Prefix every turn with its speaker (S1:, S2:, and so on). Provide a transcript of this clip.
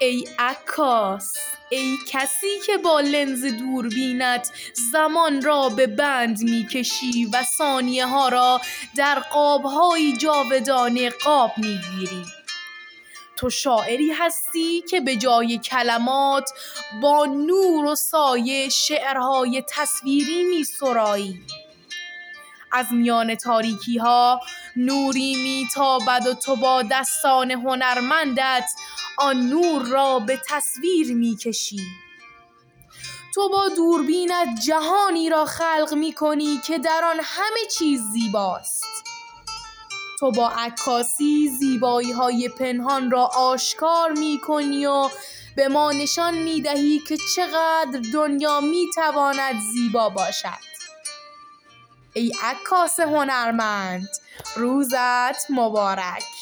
S1: ای عکاس، ای کسی که با لنز دوربینت زمان را به بند میکشی و ثانیه ها را در قاب‌های جاودانه قاب میگیری. تو شاعری هستی که به جای کلمات با نور و سایه شعرهای تصویری میسرایی. از میان تاریکی ها نوری میتابد و تو با دستان هنرمندت آن نور را به تصویر میکشی. تو با دوربینت جهانی را خلق میکنی که در آن همه چیز زیباست. تو با عکاسی زیبایی های پنهان را آشکار میکنی و به ما نشان میدهی که چقدر دنیا میتواند زیبا باشد. ای عکاس هنرمند، روزت مبارک.